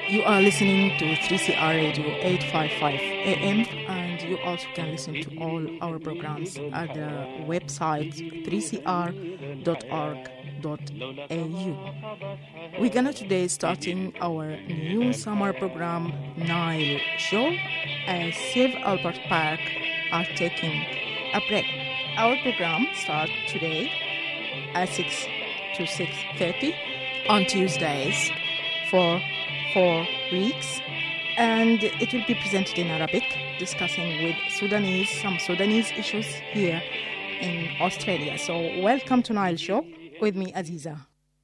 You are listening to 3CR Radio 855 AM, and you also can listen to all our programs at the website 3cr.org.au. We're gonna today starting our new summer program, Nile Show, as Save Albert Park are taking a break. Our program starts today at 6 to 6:30 on Tuesdays for 4 weeks, and it will be presented in Arabic, discussing with some Sudanese issues here in Australia. So welcome to Nile Show with me, Aziza.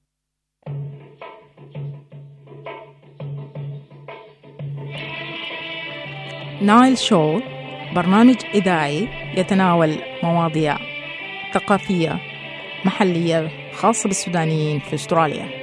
نايل شو برنامج إذاعي يتناول مواضيع ثقافية محلية خاصة بالسودانيين في أستراليا.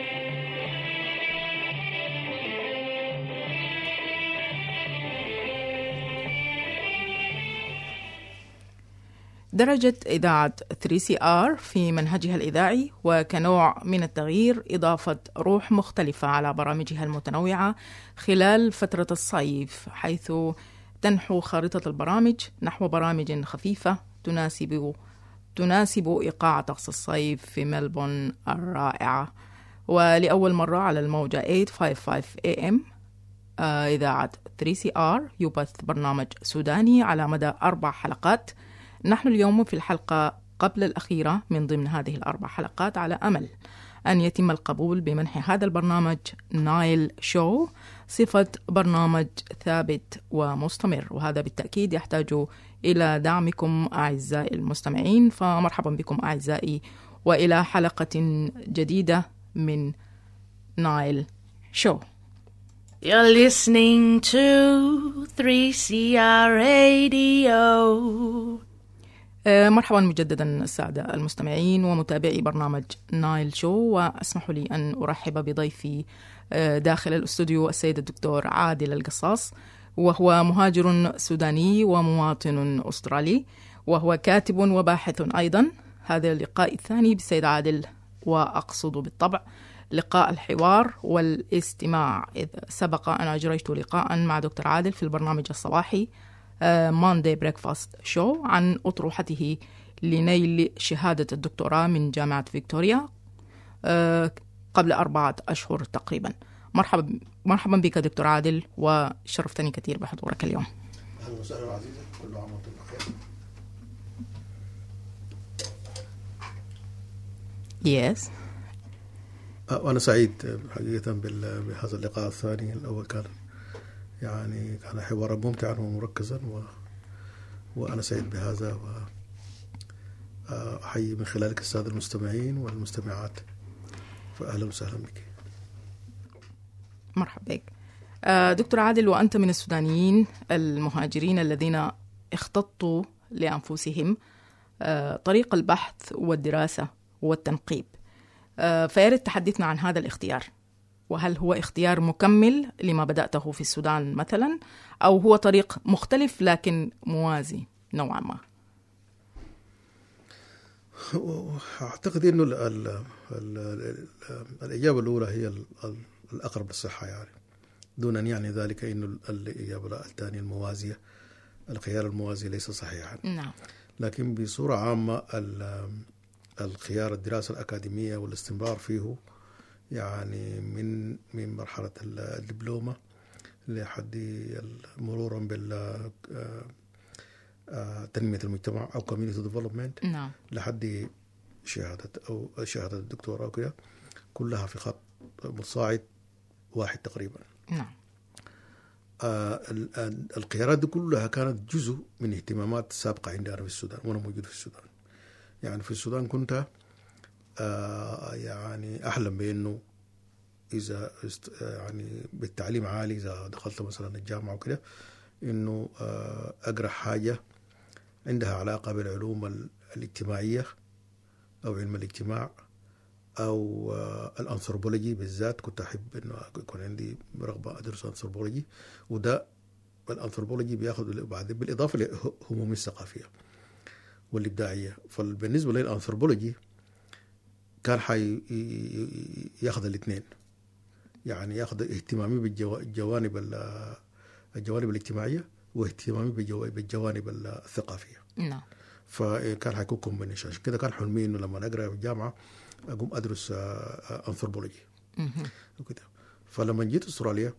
درجة إذاعة 3CR في منهجها الإذاعي وكنوع من التغيير إضافة روح مختلفة على برامجها المتنوعة خلال فترة الصيف، حيث تنحو خارطة البرامج نحو برامج خفيفة تناسب إيقاع طقس الصيف في ملبون الرائعة. ولأول مرة على الموجة 855 AM إذاعة 3CR يبث برنامج سوداني على مدى 4 حلقات. نحن اليوم في الحلقة قبل الأخيرة من ضمن هذه ال4 حلقات، على أمل أن يتم القبول بمنح هذا البرنامج نايل شو صفة برنامج ثابت ومستمر، وهذا بالتأكيد يحتاج إلى دعمكم أعزائي المستمعين. فمرحبا بكم أعزائي وإلى حلقة جديدة من نايل شو. You're listening to 3CR Radio. مرحبا مجددا السادة المستمعين ومتابعي برنامج نايل شو، واسمحوا لي أن أرحب بضيفي داخل الاستوديو السيد الدكتور عادل القصاص، وهو مهاجر سوداني ومواطن أسترالي، وهو كاتب وباحث أيضا. هذا اللقاء الثاني بالسيد عادل، وأقصد بالطبع لقاء الحوار والاستماع، إذ سبق أن أجريت لقاء مع دكتور عادل في البرنامج الصباحي Monday Breakfast Show عن أطروحته لنيل شهادة الدكتوراه من جامعة فيكتوريا قبل 4 أشهر تقريبا. مرحبا بك دكتور عادل، وشرفتني كثير بحضورك اليوم. أهلا وسهلا عزيزة، كل عام وأنتم بخير. Yes. وأنا سعيد حقيقة بهذا اللقاء الثاني. الأول كان حوارا ممتعا ومركزا، وأنا سعيد بهذا، وأحيي من خلالك السادة المستمعين والمستمعات، فأهلا وسهلا بك. مرحبا بك دكتور عادل، وأنت من السودانيين المهاجرين الذين اختطوا لأنفسهم طريق البحث والدراسة والتنقيب، فيارد تحدثنا عن هذا الاختيار، وهل هو اختيار مكمل لما بدأته في السودان مثلا، أو هو طريق مختلف لكن موازي نوعا ما؟ أعتقد أنه الإجابة الأولى هي الأقرب للصحة، يعني دون أن يعني ذلك أنه الإجابة الثانية الموازية، الخيار الموازي ليس صحيحا. نعم. لكن بصورة عامة الخيار الدراسة الأكاديمية والاستمرار فيه، يعني من مرحلة الدبلومة لحد مرورا تنمية المجتمع أو community development، نعم، لحد شهادة الدكتوراه وكذا، كلها في خط متصاعد واحد تقريبا. نعم. الخيارات دي كلها كانت جزء من اهتمامات سابقة عندنا في السودان، وأنا موجود في السودان. يعني في السودان كنت يعني أحلم بأنه إذا يعني بالتعليم عالي، إذا دخلت مثلا الجامعة وكده، إنه أقرأ حاجة عندها علاقة بالعلوم الاجتماعية أو علم الاجتماع أو الأنثروبولوجي بالذات. كنت أحب إنه يكون عندي رغبة أدرس أنثروبولوجي، وده الأنثروبولوجي بياخذ بعدين بالإضافة لهموم الثقافية والإبداعية. فبالنسبة للأنثروبولوجي كان ياخذ الاثنين، يعني ياخذ اهتمامي بالجوانب الجوانب الاجتماعيه واهتمامي بالجوانب الثقافيه. نعم. فكان حيكون كومبينيشن. عشان كده كان حلمي انه لما اقرا في الجامعه اقوم ادرس انثروبولوجي وكده. فلما جيت استراليا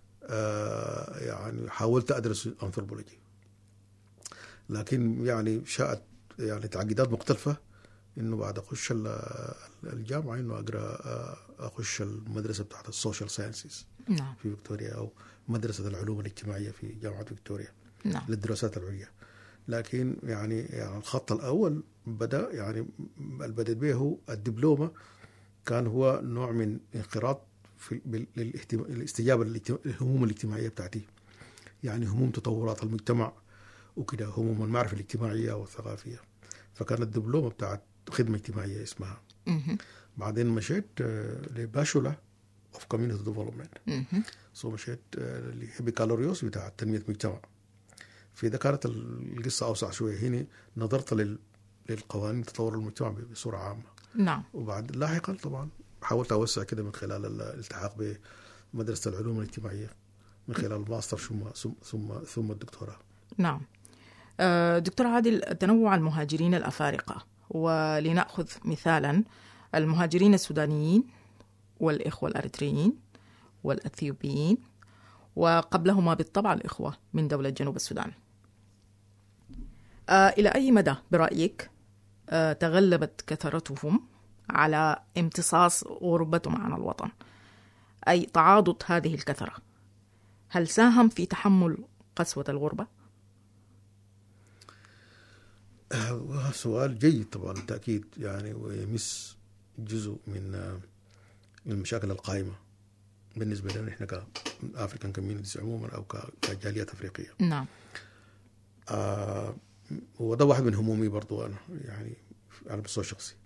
يعني حاولت ادرس انثروبولوجي، لكن يعني شاءت يعني تعقيدات مختلفه انه بعد اخش الجامعه انه اقرا اخش المدرسه بتاعت السوشيال ساينسز نعم. في فيكتوريا، او مدرسه العلوم الاجتماعيه في جامعه فيكتوريا نعم. للدراسات العليا. لكن يعني الخط الاول بدا يعني بدأت به هو الدبلومه، كان هو نوع من انخراط في الاستجابه للهموم الاجتماعيه بتاعتي، يعني هموم تطورات المجتمع وكده، هموم المعرفه الاجتماعيه والثقافيه. فكانت الدبلومه بتاعت خدمه اجتماعيه اسمها. بعدين مشيت لباشولا اوف كوميونيتي ديفلوبمنت، مشيت لبكالوريوس بتاع تنميه مجتمع. في ده كانت القصه اوسع شويه، هنا نظرت للقوانين تطور المجتمع بصوره عامه. نعم. وبعد لاحقا طبعا حاولت اوسع كده من خلال الالتحاق بمدرسه العلوم الاجتماعيه من خلال الماستر ثم الدكتوراه. نعم. دكتور عادل، تنوع المهاجرين الأفارقة، ولنأخذ مثالا المهاجرين السودانيين والإخوة الأريتريين والأثيوبيين، وقبلهما بالطبع الإخوة من دولة جنوب السودان. إلى أي مدى برأيك تغلبت كثرتهم على امتصاص غربتهم عن الوطن، أي تعاضد هذه الكثرة هل ساهم في تحمل قسوة الغربة؟ سؤال جيد طبعا بالتأكيد، يعني ويمس جزء من المشاكل القائمة بالنسبة لنا إحنا كأفريكان كوميونيتيز عموما أو كجاليات أفريقية. نعم. وده واحد من همومي برضو أنا، يعني على المستوى الشخصي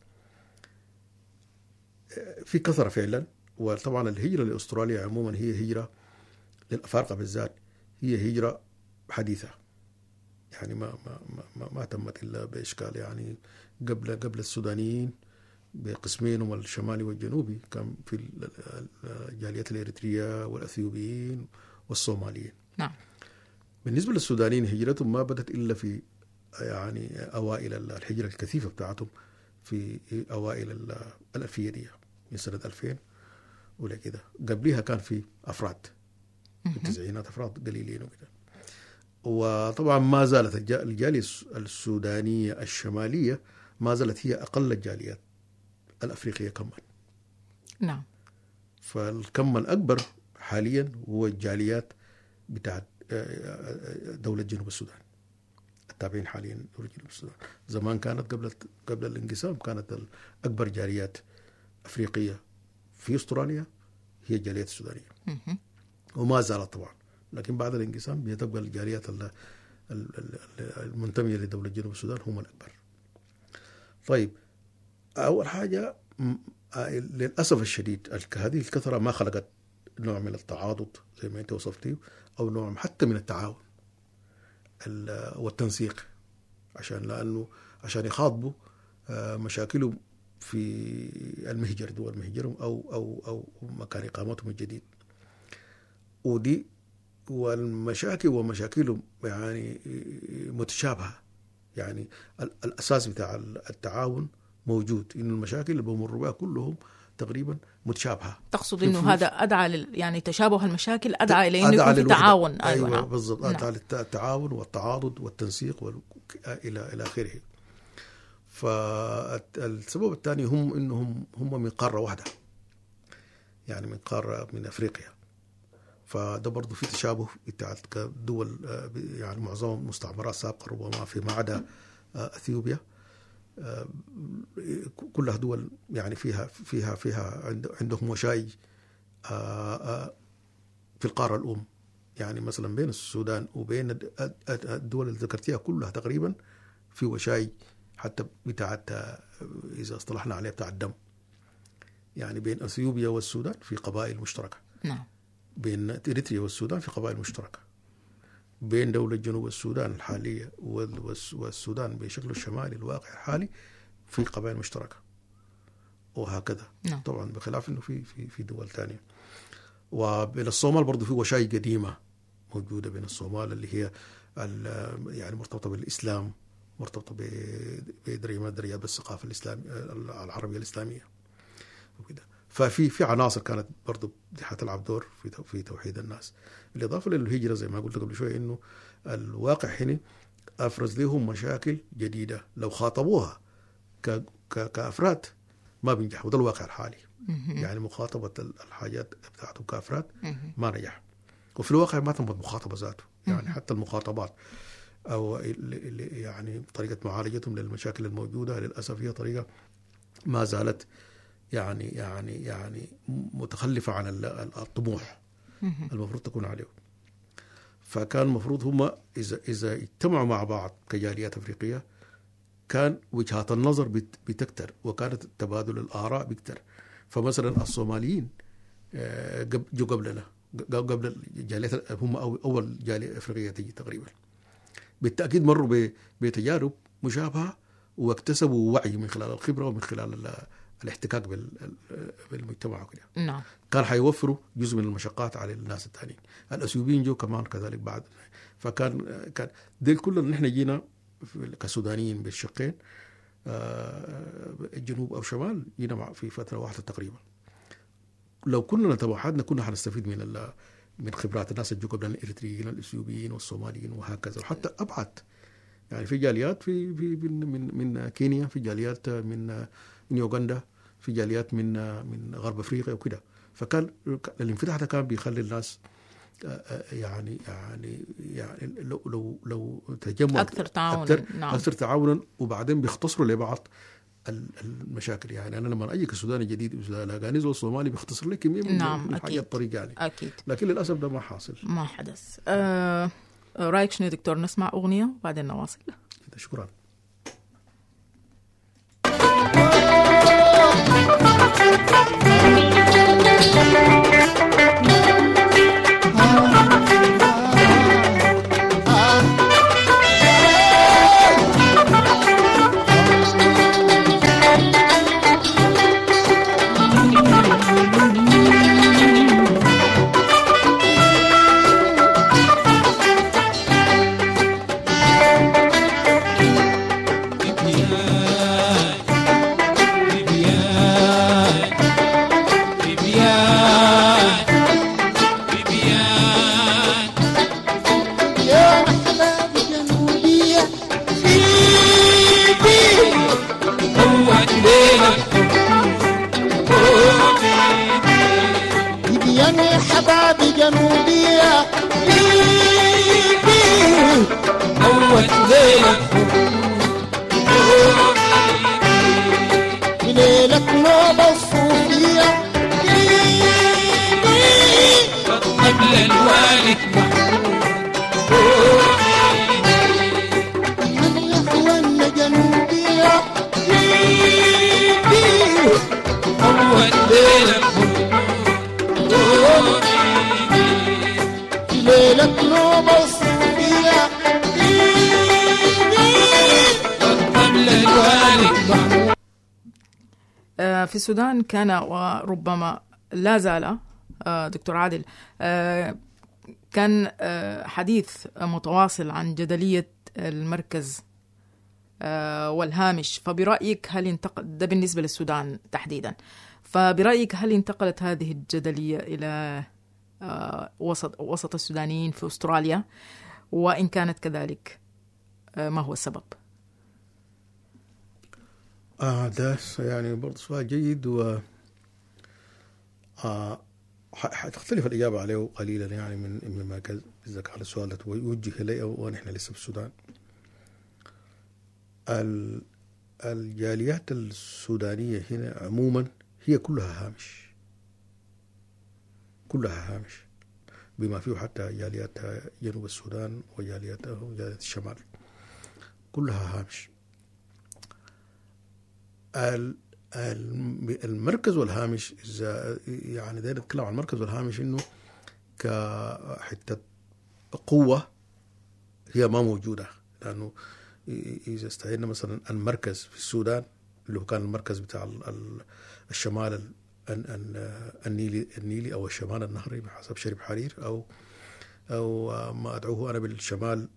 في كثرة فعلا. وطبعا الهجرة لأستراليا عموما هي هجرة للأفارقة بالذات، هي هجرة حديثة، يعني ما تمت إلا بإشكال. يعني قبل السودانيين بقسمينهم الشمالي والجنوبي كان في الجاليات الإريترية والأثيوبيين والصوماليين. نعم. بالنسبة للسودانيين هجرتهم ما بدت إلا في يعني أوائل الهجرة الكثيفة بتاعتهم في أوائل الألفية دي من سنة 2000 ولا كده. قبلها كان في أفراد في التسعينات، أفراد قليلين وكده. وطبعا ما زالت الجالية السودانية الشمالية ما زالت هي أقل الجاليات الأفريقية كما. نعم. فالكم الأكبر حاليا هو الجاليات بتاعت دولة جنوب السودان التابعين حاليا دولة جنوب السودان. زمان كانت قبل الانقسام كانت الأكبر جاليات أفريقية في أستراليا هي الجاليات السودانية، وما زالت طبعا، لكن بعد الانقسام بتبقى الجاليات المنتمية لدولة جنوب السودان هم الأكبر. طيب، أول حاجة للأسف الشديد هذه الكثرة ما خلقت نوع من التعاضد زي ما أنت وصفتيه، أو نوع حتى من التعاون والتنسيق، عشان يخاطبوا مشاكلهم في المهجر، دول مهجرهم أو مكان إقامتهم الجديد. ودي والمشاكل ومشاكلهم يعني متشابهة. يعني الأساس بتاع التعاون موجود، إنه المشاكل اللي بمروا بها كلهم تقريبا متشابهة. تقصد إنه هذا أدعى يعني تشابه المشاكل أدعى إلى إنه يكون في تعاون. أيوة نعم. بالضبط. أدعى للتعاون والتعاضد والتنسيق إلى آخره. فالسبب الثاني هم من قارة واحدة، يعني من قارة من أفريقيا. فده برضو في تشابه بتاعت دول، يعني معظم مستعمرات سابقة ربما فيما عدا أثيوبيا، كلها دول يعني فيها عندهم وشائج في القارة الأم. يعني مثلا بين السودان وبين الدول اللي ذكرتها كلها تقريبا في وشائج، حتى بتاعت إذا اصطلحنا عليها بتاع الدم. يعني بين أثيوبيا والسودان في قبائل مشتركة. نعم. بين إريتريا والسودان في قبائل مشتركة. بين دولة جنوب السودان الحالية والسودان بشكل الشمالي الواقع الحالي في قبائل مشتركة، وهكذا. نعم. طبعا بخلاف إنه في دول ثانية. وبين الصومال برضو في وشاي قديمة موجودة بين الصومال اللي هي يعني مرتبطة بالإسلام، مرتبطة بدريات بالثقافة الإسلامية العربية الإسلامية وكده. ففي عناصر كانت برضو حتلعب دور في توحيد الناس. بالإضافة للهجرة زي ما قلت قبل شوية إنه الواقع هنا أفرز لهم مشاكل جديدة لو خاطبوها كأفراد ما بينجح، وده الواقع الحالي. يعني مخاطبة الحاجات بتاعته كأفراد ما نجح، وفي الواقع ما تمت مخاطبة ذاته. يعني حتى المخاطبات أو يعني طريقة معالجتهم للمشاكل الموجودة للأسف هي طريقة ما زالت يعني متخلفة عن الطموح المفروض تكون عليه. فكان المفروض هم إذا اجتمعوا مع بعض كجاليات أفريقية كان وجهات النظر بتكتر، وكانت تبادل الآراء بيكتر. فمثلا الصوماليين جو قبلنا، قبل الجاليات، هم أول جالية أفريقية تيجي تقريبا، بالتأكيد مروا بتجارب مشابهة واكتسبوا وعي من خلال الخبرة ومن خلال الاحتكاك بالمجتمع وكده. نعم. كان حيوفروا جزء من المشقات على الناس الثانيين. الأثيوبيين جو كمان كذلك بعد. فكان ديل كلنا نحن جينا كسودانيين بالشقين، الجنوب أو شمال، جينا في فترة واحدة تقريبا. لو كنا توحدنا كنا حنستفيد من خبرات الناس اللي جو قبلنا، الإريتريين الأثيوبيين والصوماليين وهكذا، وحتى أبعد. يعني في جاليات في من كينيا، في جاليات من يوغندا، في جاليات من غرب أفريقيا وكده. فكان الانفتاح ده كان بيخلي الناس يعني لو تجمع أكثر تعاونا. نعم. أكثر تعاونا، وبعدين بيختصروا لبعض المشاكل. يعني أنا لما أجي كسوداني جديد لاقاني زول صومالي بيختصر لي كمية من حاجات طريقة يعني. أكيد. لكن للأسف ده ما حاصل، ما حدث. رأيك شنو دكتور؟ نسمع أغنية وبعدين نواصل. شكرا. في السودان كان وربما لا زال دكتور عادل كان حديث متواصل عن جدلية المركز والهامش. فبرأيك هل انتقل ده بالنسبة للسودان تحديدا؟ فبرأيك هل انتقلت هذه الجدلية إلى وسط السودانيين في أستراليا؟ وإن كانت كذلك ما هو السبب؟ ده يعني برضه سؤال جيد، و حتختلف الإجابة عليه قليلا يعني مما قصدك على السؤال ده ويوجه إليه ونحن لسه في السودان. الجاليات السودانية هنا عموما هي كلها هامش، كلها هامش، بما فيه حتى جاليات جنوب السودان وجاليات الشمال، كلها هامش. المركز والهامش، إذا يعني داير نتكلم عن المركز والهامش إنه كحتة قوة هي ما موجودة. لأنه إذا استعينا مثلا المركز في السودان اللي هو كان المركز بتاع الشمال النيلي أو الشمال النهري بحسب شريف حرير أو ما أدعوه أنا بالشمال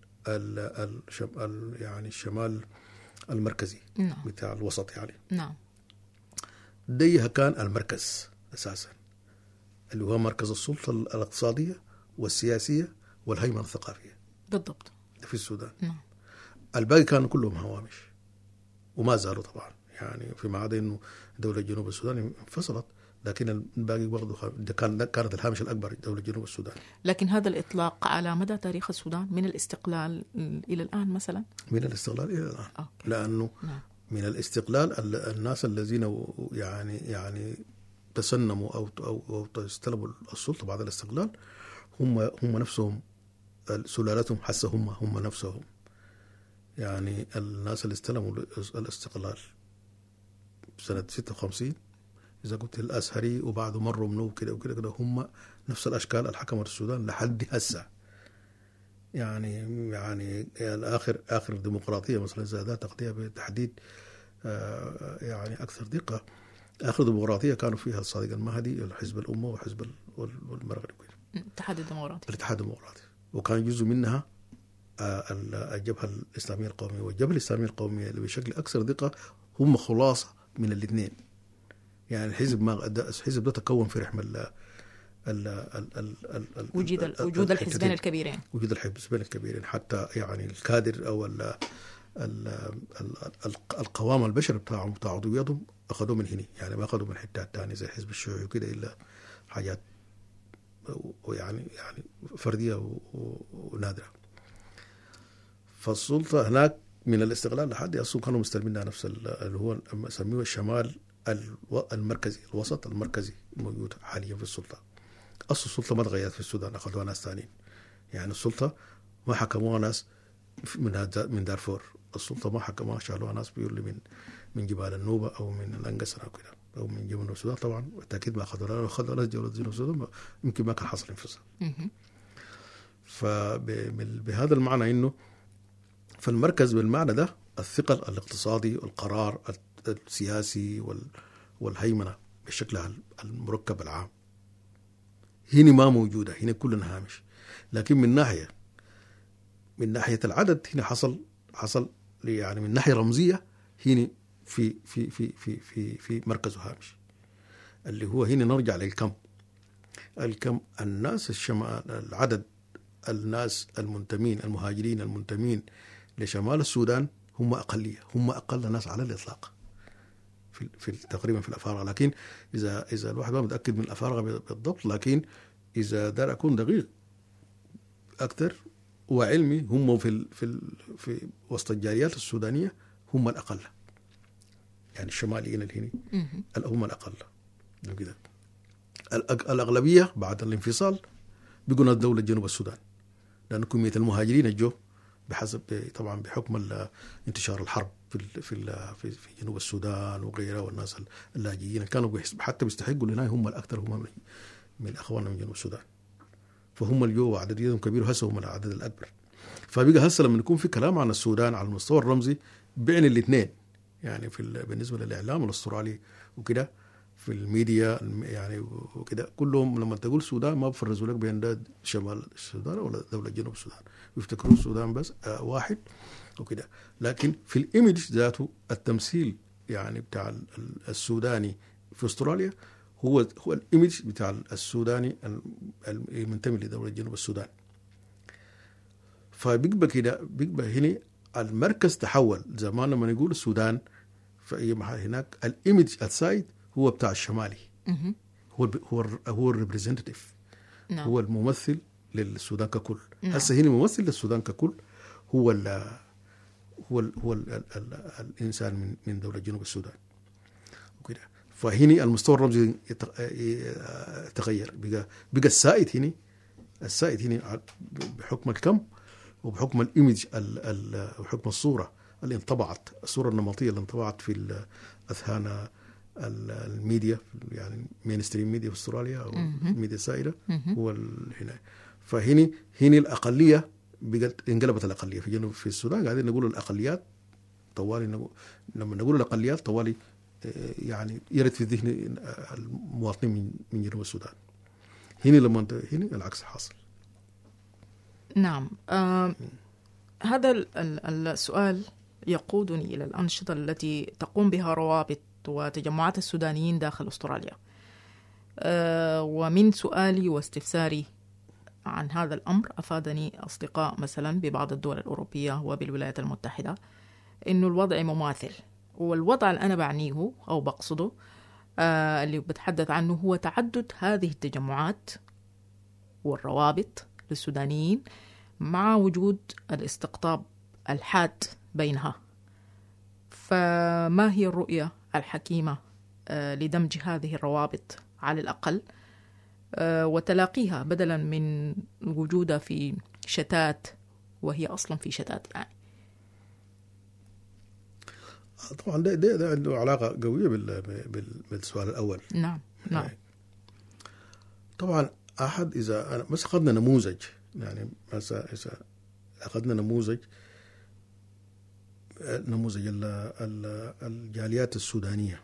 يعني الشمال المركزي. نعم. بتاع الوسط يعني. نعم. ده كان المركز أساسا اللي هو مركز السلطة الاقتصادية والسياسية والهيمنة الثقافية بالضبط في السودان. نعم. الباقي كانوا كلهم هوامش وما زالوا طبعا، يعني فيما عدا انه دولة جنوب السودان انفصلت، لكن الباقي برضه كانت الهامش الأكبر دولة جنوب السودان. لكن هذا الإطلاق على مدى تاريخ السودان من الاستقلال إلى الآن مثلا؟ من الاستقلال إلى الآن. أوكي. لأنه نعم. من الاستقلال الناس الذين يعني تسنموا أو استلموا السلطة بعد الاستقلال هم نفسهم سلالتهم حسا هم نفسهم، يعني الناس اللي استلموا الاستقلال سنة 56 إذا قلت الأزهري وبعده مروا منه كده وكده هم نفس الأشكال الحكموا السودان لحد هسه. يعني آخر ديمقراطية مثلا زادها تقضيها بالتحديد يعني أكثر دقة. آخر ديمقراطية كانوا فيها الصادق المهدي الحزب الأمة وحزب والمغرب الاتحاد الديمقراطي وكان جزء منها الجبهة الإسلامية القومية. والجبهة الإسلامية القومية اللي بشكل أكثر دقة هم خلاصة من الاثنين. يعني الحزب ده تكون في رحم وجود الحزبين الكبيرين. وجود الحزبين الكبيرين حتى يعني الكادر أو القوام البشري بتاع عضوياتهم أخذوه من هنا، يعني ما أخذوه من حتة تانية زي الحزب الشيوعي وكده، إلا حاجات يعني فردية ونادرة. فالسلطة هناك من الاستقلال لحد أصلا كانوا مستلمينها نفس اللي هو سميه الشمال المركزي، الوسط المركزي موجود حاليا في السلطة. أصل السلطة ما تغيرت في السودان، أخذوها ناس ثانيين. يعني السلطة ما حكموها ناس من دارفور، السلطة ما حكموها شالوها ناس بيقول من جبال النوبة أو من الأنقسرة كده أو من جنوب السودان. طبعا بالتأكيد ما أخذوا ناس جولة جنوب السودان يمكن ما كان حصل انفصال. فبهذا المعنى إنه فالمركز بالمعنى ده الثقل الاقتصادي والقرار السياسي والهيمنة بشكلها المركب العام هنا ما موجودة، هنا كلنا هامش. لكن من ناحية العدد هنا حصل يعني من ناحية رمزية هنا في مركز هامش اللي هو هنا نرجع للكم الناس العدد الناس المهاجرين المنتمين لشمال السودان هم أقلية، هم أقل ناس على الإطلاق في تقريبا في الأفارقة. لكن إذا الواحد ما متأكد من الأفارقة بالضبط، لكن إذا دار أكون دقيق أكثر وعلمي هم في وسط الجاليات السودانية هم الأقل، يعني الشماليين الهني هم الأقل كده. الأغلبية بعد الانفصال بيقولوا دولة جنوب السودان، لأن كمية المهاجرين الجو بحسب طبعا بحكم انتشار الحرب في جنوب السودان وغيرها، والناس اللاجئين كانوا حتى بيستحقوا لنا هم الأكثر، هم من أخواننا من جنوب السودان. فهم اليوم عددهم كبير وهسه هم العدد الأكبر. فبقى هسه لما يكون في كلام عن السودان على المستوى الرمزي بين الاثنين، يعني بالنسبة للإعلام الأسترالي وكده في الميديا يعني وكده كلهم لما تقول السودان ما بفرزوا لك بين ده شمال السودان ولا دولة جنوب السودان، بيفتكروا السودان بس واحد وكده. لكن في الإيميج ذاته التمثيل يعني بتاع السوداني في أستراليا هو الإيميج بتاع السوداني المنتمي لدولة جنوب السودان. فبيبقى كده بيبقى هنا المركز تحول. زمان لما نقول السودان في محل هناك الإيميج السايد هو بتاع الشمالي، هو الريبريزنتيف، هو الممثل للسودان ككل. هسه هنا ممثل للسودان ككل هو الإنسان من دولة جنوب السودان وكده. فهنا المستوى الرمزي تغير، بقى السائد هنا بحكم الكم وبحكم الإيميج وبحكم الصورة اللي انطبعت، الصورة النمطية اللي انطبعت في أذهان الميديا، يعني مينستريم ميديا في استراليا او الميديا السائده هو هنا. فهنا الاقليه بقت انقلبت الاقليه في جنوب في السودان. قاعدين نقول الاقليات طوالي، لما نقول الاقليات طوالي يعني يرد في ذهن المواطنين من جنوب السودان. هنا لما هنا العكس حاصل. نعم. هذا السؤال يقودني إلى الأنشطة التي تقوم بها روابط وتجمعات السودانيين داخل أستراليا. ومن سؤالي واستفساري عن هذا الأمر أفادني أصدقاء مثلا ببعض الدول الأوروبية وبالولايات المتحدة إنه الوضع مماثل. والوضع اللي أنا بعنيه أو بقصده اللي بتحدث عنه هو تعدد هذه التجمعات والروابط للسودانيين مع وجود الاستقطاب الحاد بينها. فما هي الرؤية الحكيمة لدمج هذه الروابط على الأقل وتلاقيها بدلا من وجودها في شتات وهي أصلا في شتات يعني؟ طبعا ده عنده علاقة قوية بالسؤال الأول. نعم. طبعا أحد إذا بس أخذنا نموذج، يعني مثلا إذا أخذنا نموذج الجاليات السودانية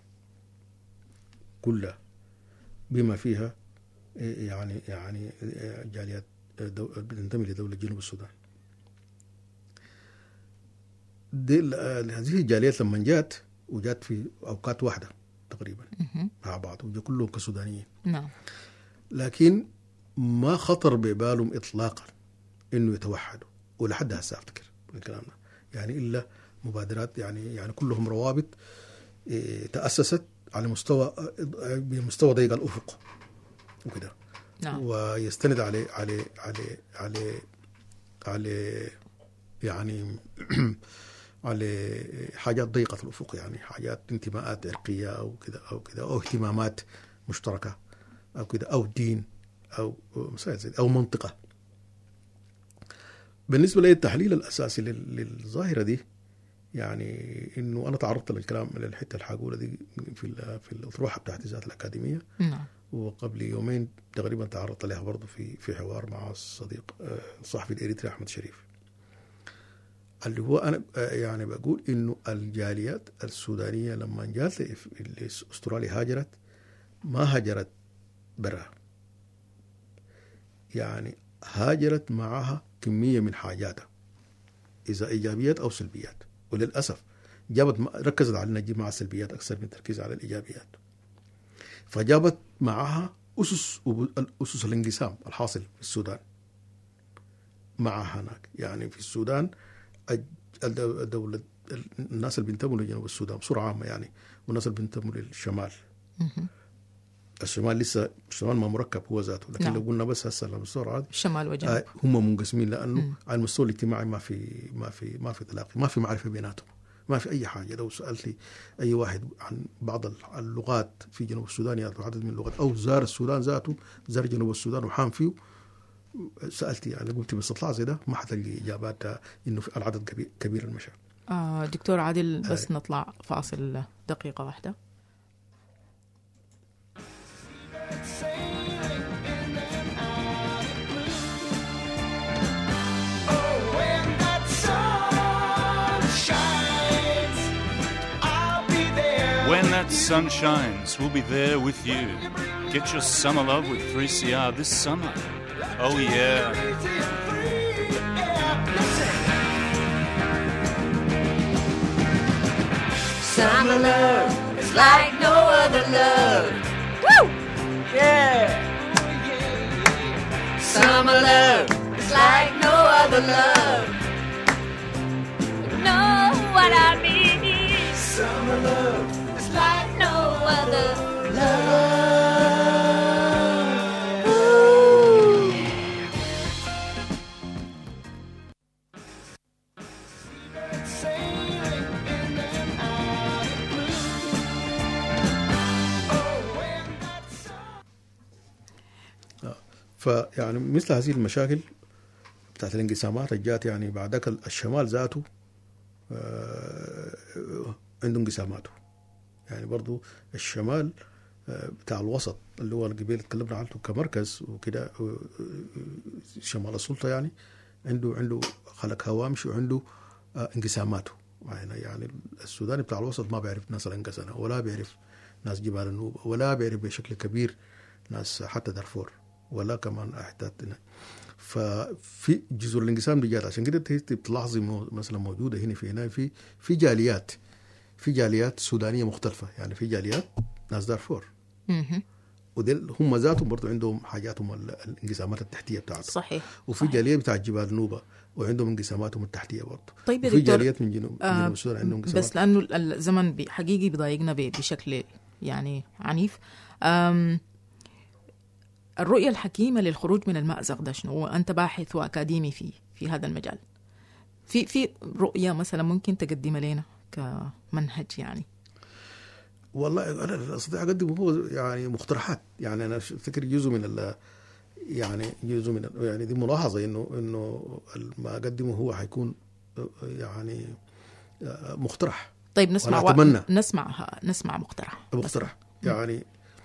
كلها بما فيها يعني جاليات بتنتمي لدولة جنوب السودان. هذه الجاليات لما جات وجات في أوقات واحدة تقريبا مع بعض وجا كلهم كسودانيين. نعم. لكن ما خطر ببالهم إطلاقا إنه يتوحدوا، ولحد هسه أفتكر الكلام ده يعني إلا مبادرات يعني كلهم روابط تأسست على بمستوى ضيق الأفق وكده. نعم. ويستند على يعني على حاجات ضيقة الأفق، يعني حاجات انتماءات عرقية أو كده أو اهتمامات مشتركة أو كده أو دين أو منطقة. بالنسبة لي التحليل الأساسي للظاهرة دي يعني إنه أنا تعرضت للكلام للحتة الحاجولة دي في الأطروحة بتاعت ذات الأكاديمية. نعم. وقبل يومين تقريبا تعرضت لها برضو في حوار مع الصديق الصحفي الإريتري أحمد شريف، اللي هو أنا يعني بقول إنه الجاليات السودانية لما جات أستراليا هاجرت ما هاجرت برا، يعني هاجرت معها كمية من حاجاتها إذا إيجابيات أو سلبيات. وللأسف ركزت على النجيب مع السلبيات أكثر من التركيز على الإيجابيات، فجابت معها أسس الانقسام الحاصل في السودان معها هناك. يعني في السودان الدولة الناس اللي بينتموا لجنوب السودان بصورة عامة يعني، والناس اللي بينتموا للشمال الشمال لسه الشمال ما مركب هو ذاته، لكن لو قلنا بس هسه على مستوى العالم الشمال وجنوب هم منقسمين، لأنه على المستوى الاجتماعي ما في تلاقي، ما في معرفة بيناتهم، ما في أي حاجة. لو سألت أي واحد عن بعض اللغات في جنوب السودان يعرف عدد من اللغات، أو زار السودان ذاته، زار جنوب السودان وحام فيه، سألتي يعني قلت باستطلاع زي ده ما حتلقي إجابات إنه في العدد كبير المشى. دكتور عادل بس نطلع فاصل دقيقة واحدة. When that sun shines, we'll be there with you. Get your summer love with 3CR this summer. Oh yeah. Summer love is like no other love. Woo! Yeah. Summer love is like no other love. Know what I mean? Summer love is like no other love. فيعني مثل هذه المشاكل بتاعت الانقسامات جات يعني بعدك الشمال ذاته عنده انقساماته. يعني برضو الشمال بتاع الوسط اللي هو القبيل تكلمنا عنه كمركز وكده، شمال السلطة يعني عنده خلق هوامش وعنده انقساماته يعني السوداني بتاع الوسط ما بيعرف ناس الانقسنة ولا بيعرف ناس جبال النوبة ولا بيعرف بشكل كبير ناس حتى دارفور ولا كمان حتى ففي جزر الانقسام دي جات عشان كده بتلاحظي مثلا موجودة هنا في جاليات سودانية مختلفة. يعني في جاليات ناس دارفور ودل هم ذاتهم برضو عندهم حاجاتهم الانقسامات التحتية بتاعتهم صحيح. وفي جاليات بتاع جبال النوبة وعندهم انقساماتهم التحتية برضو. طيب يا وفي دكتور، جاليات من جنوب السودان عندهم انقسامات. بس لأنه الزمن حقيقي بضايقنا بشكل يعني عنيف. الرؤية الحكيمة للخروج من المأزق ده شنو؟ وأنت باحث وأكاديمي في هذا المجال، في رؤية مثلا ممكن تقدم لنا كمنهج يعني؟ والله أنا أستطيع أقدم هو يعني مقترحات. يعني أنا أفتكر جزء من يعني دي ملاحظة إنه ما أقدمه هو حيكون يعني مقترح. طيب نسمع مقترح يعني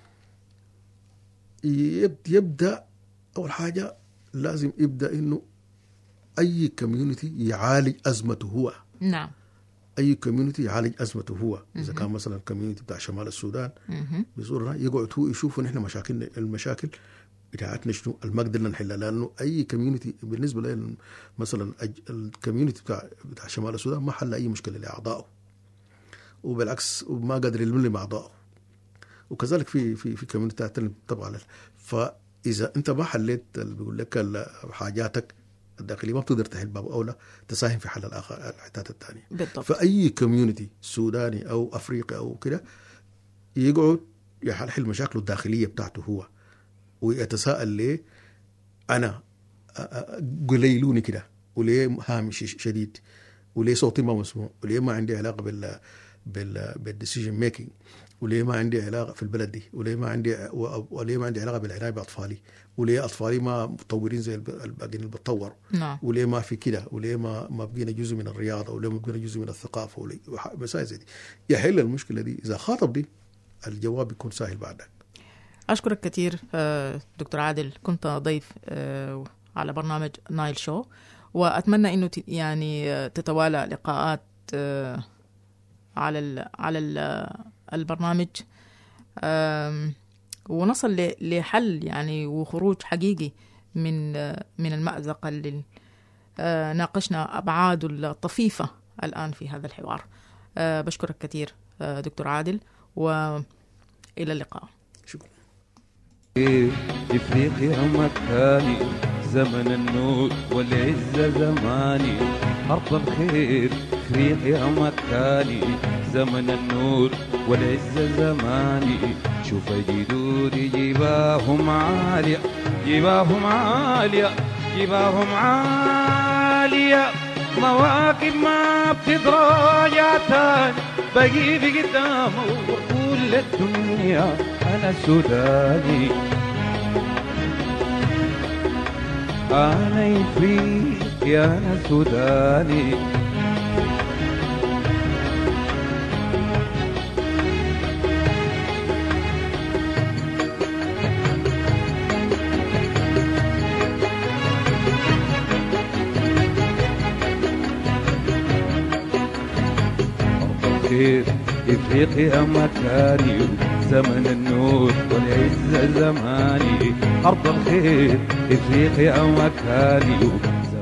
يبدأ أول حاجة لازم يبدأ إنه أي كوميونتي يعالج أزمته هو. نعم. أي كوميونتي يعالج أزمته هو. إذا كان مثلا الكوميونتي بتاع شمال السودان بصورة يقعد هو يشوفوا نحن المشاكل بتاعتنا شنو ما قدرنا نحلها. لأنه أي كوميونتي بالنسبة له مثلا الكوميونتي بتاع شمال السودان ما حل أي مشكلة لأعضائه، وبالعكس ما قادر يلم أعضائه. وكذلك في كوميونتيات طبعا. فإذا أنت ما حليت بيقول لك حاجاتك الداخلية ما بتقدر تحل باب أولى تساهم في حل الحاجات الثانية. بالضبط. فأي كوميونتي سوداني أو أفريقي أو كده يقعد يحل مشاكله الداخلية بتاعته هو ويتساءل ليه أنا قليلوني كده، وليه هامش شديد، وليه صوتي ما مسموع، وليه ما عندي علاقة بالديسيجن ميكينج، وليه ما عندي علاقة في البلد دي، وليه ما عندي علاقة بالعناية بأطفالي، وليه أطفالي ما متطورين زي الباقيين اللي بتطوروا. نعم. وليه ما في كده، وليه ما بقينا جزء من الرياضة، وليه ما بقينا جزء من الثقافة، مسائل زي دي. يحل المشكلة دي إذا خاطب دي الجواب يكون سهل بعدك. أشكرك كثير دكتور عادل، كنت ضيف على برنامج نايل شو، وأتمنى إنه يعني تتوالى لقاءات على البرنامج ونصل لحل يعني وخروج حقيقي من المأزق اللي ناقشنا أبعاده الطفيفة الآن في هذا الحوار. بشكرك كثير دكتور عادل، وإلى اللقاء. شكرا. إفريقيا مكاني، زمن النور والعزة زماني، أرض الخير إفريقيا مكاني، زمن النور والعزة زماني. شوف جدودي جباهم عالية، جباهم عالية، جباهم عالية، مواكب ما بتتراجع تاني، بقي في قدامه وكل الدنيا أنا سوداني، أنا إفريقيا أنا سوداني. إفريقيا مكاني، زمن النور والعزة زماني، أرض الخير إفريقيا مكاني،